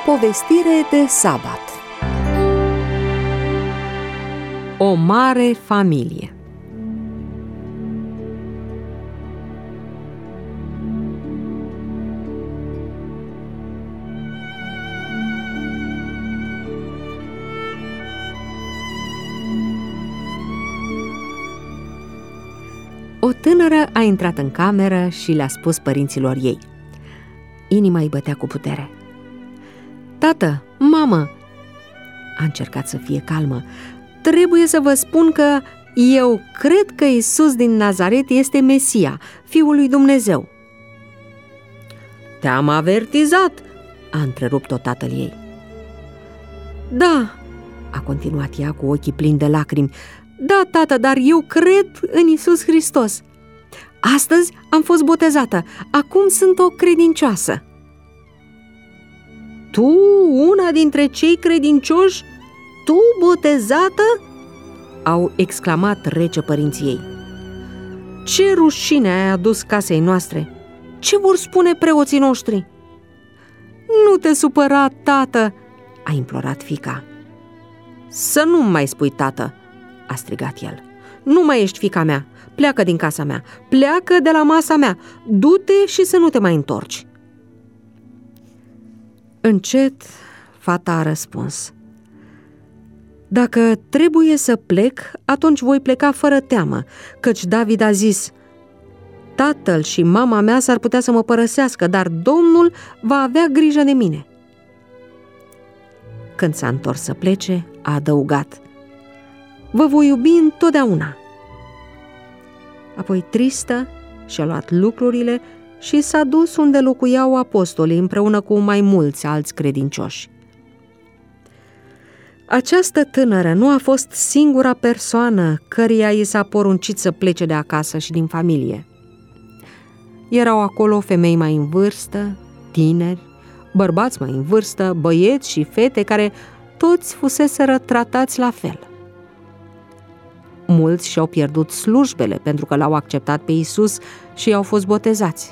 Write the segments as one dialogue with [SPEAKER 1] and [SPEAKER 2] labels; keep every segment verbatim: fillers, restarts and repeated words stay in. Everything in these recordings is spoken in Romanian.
[SPEAKER 1] Povestire de sabat. O mare familie. O tânără a intrat în cameră și le-a spus părinților ei. Inima îi bătea cu putere. Tată, mamă, a încercat să fie calmă, trebuie să vă spun că eu cred că Iisus din Nazaret este Mesia, Fiul lui Dumnezeu. Te-am avertizat, a întrerupt-o tatăl ei. Da, a continuat ea cu ochii plini de lacrimi, da, tată, dar eu cred în Iisus Hristos. Astăzi am fost botezată, acum sunt o credincioasă. Tu, una dintre cei credincioși, tu botezată? Au exclamat rece părinții ei. Ce rușine ai adus casei noastre! Ce vor spune preoții noștri? Nu te supăra, tată, a implorat fiica. Să nu mai spui, tată, a strigat el. Nu mai ești fiica mea, pleacă din casa mea, pleacă de la masa mea, du-te și să nu te mai întorci. Încet, fata a răspuns. Dacă trebuie să plec, atunci voi pleca fără teamă, căci David a zis, tatăl și mama mea s-ar putea să mă părăsească, dar Domnul va avea grijă de mine. Când s-a întors să plece, a adăugat, vă voi iubi întotdeauna. Apoi, tristă, și-a luat lucrurile și s-a dus unde locuiau apostolii împreună cu mai mulți alți credincioși. Această tânără nu a fost singura persoană căreia i s-a poruncit să plece de acasă și din familie. Erau acolo femei mai în vârstă, tineri, bărbați mai în vârstă, băieți și fete care toți fuseseră tratați la fel. Mulți și-au pierdut slujbele pentru că l-au acceptat pe Iisus și au fost botezați.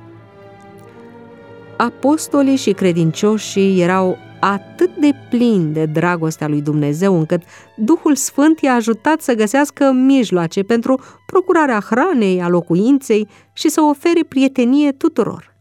[SPEAKER 1] Apostolii și credincioșii erau atât de plini de dragostea lui Dumnezeu încât Duhul Sfânt i-a ajutat să găsească mijloace pentru procurarea hranei, a locuinței și să ofere prietenie tuturor.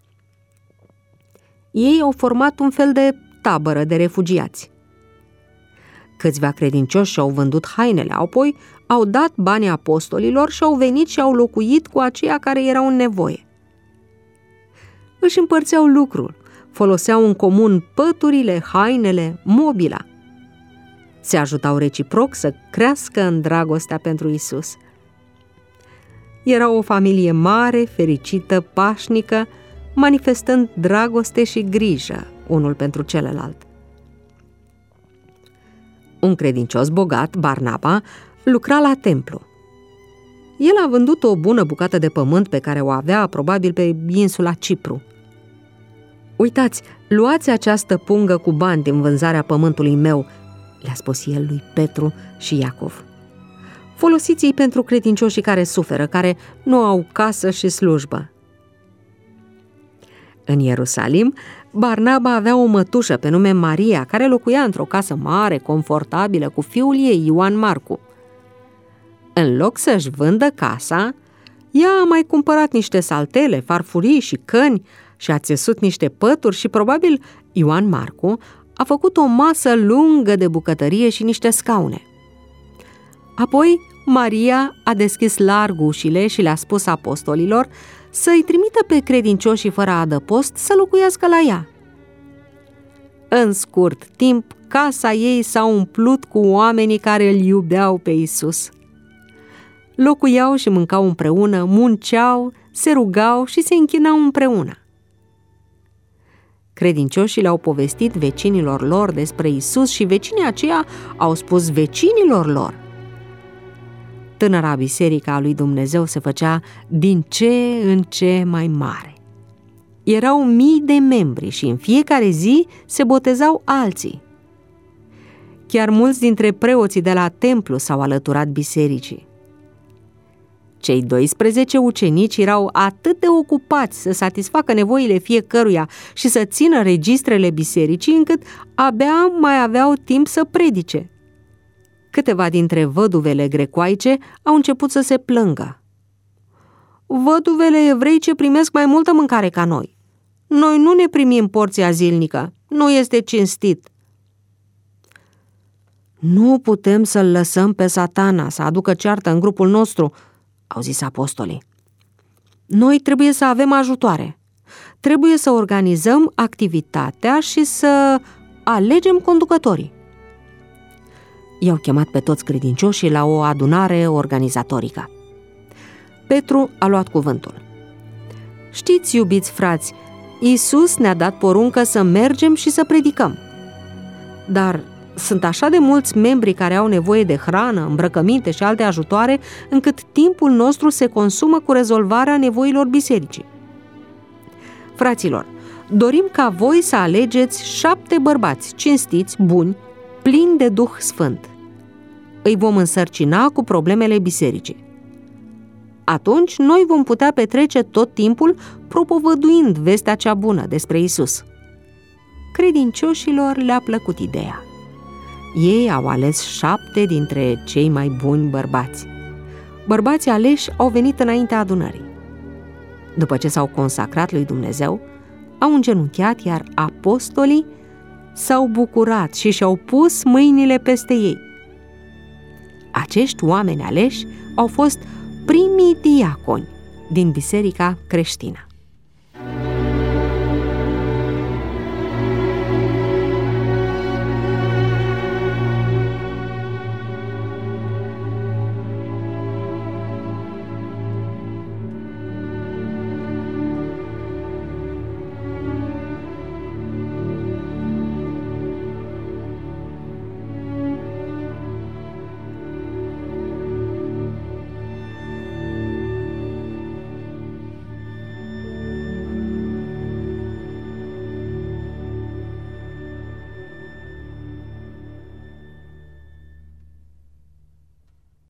[SPEAKER 1] Ei au format un fel de tabără de refugiați. Câțiva credincioși și-au vândut hainele, apoi au dat banii apostolilor și au venit și au locuit cu aceia care erau în nevoie. Își împărțeau lucrul, foloseau în comun păturile, hainele, mobila. Se ajutau reciproc să crească în dragostea pentru Iisus. Era o familie mare, fericită, pașnică, manifestând dragoste și grijă unul pentru celălalt. Un credincios bogat, Barnaba, lucra la templu. El a vândut o bună bucată de pământ pe care o avea probabil pe insula Cipru. Uitați, luați această pungă cu bani din vânzarea pământului meu, le-a spus el lui Petru și Iacov. Folosiți-i pentru credincioșii care suferă, care nu au casă și slujbă. În Ierusalim, Barnaba avea o mătușă pe nume Maria, care locuia într-o casă mare, confortabilă, cu fiul ei, Ioan Marcu. În loc să-și vândă casa, ea a mai cumpărat niște saltele, farfurii și căni și a țesut niște pături și probabil Ioan Marcu a făcut o masă lungă de bucătărie și niște scaune. Apoi Maria a deschis larg ușile și le-a spus apostolilor să-i trimită pe credincioșii fără adăpost să locuiască la ea. În scurt timp, casa ei s-a umplut cu oamenii care îl iubeau pe Iisus. Locuiau și mâncau împreună, munceau, se rugau și se închinau împreună. Credincioșii le-au povestit vecinilor lor despre Iisus și vecinii aceia au spus vecinilor lor. Tânăra biserică a lui Dumnezeu se făcea din ce în ce mai mare. Erau mii de membri și în fiecare zi se botezau alții. Chiar mulți dintre preoții de la templu s-au alăturat bisericii. Cei doisprezece ucenici erau atât de ocupați să satisfacă nevoile fiecăruia și să țină registrele bisericii, încât abia mai aveau timp să predice. Câteva dintre văduvele grecoaice au început să se plângă. Văduvele evreice primesc mai multă mâncare ca noi. Noi nu ne primim porția zilnică. Nu este cinstit. Nu putem să-l lăsăm pe Satana să aducă ceartă în grupul nostru, au zis apostolii. Noi trebuie să avem ajutoare. Trebuie să organizăm activitatea și să alegem conducătorii. I-au chemat pe toți credincioșii la o adunare organizatorică. Petru a luat cuvântul. Știți, iubiți frați, Iisus ne-a dat poruncă să mergem și să predicăm. Dar sunt așa de mulți membri care au nevoie de hrană, îmbrăcăminte și alte ajutoare, încât timpul nostru se consumă cu rezolvarea nevoilor bisericii. Fraților, dorim ca voi să alegeți șapte bărbați cinstiți, buni, plini de Duh Sfânt. Îi vom însărcina cu problemele bisericii. Atunci noi vom putea petrece tot timpul propovăduind vestea cea bună despre Isus. Credincioșilor le-a plăcut ideea. Ei au ales șapte dintre cei mai buni bărbați. Bărbații aleși au venit înaintea adunării. După ce s-au consacrat lui Dumnezeu, au îngenunchiat, iar apostolii s-au bucurat și și-au pus mâinile peste ei. Acești oameni aleși au fost primii diaconi din biserica creștină.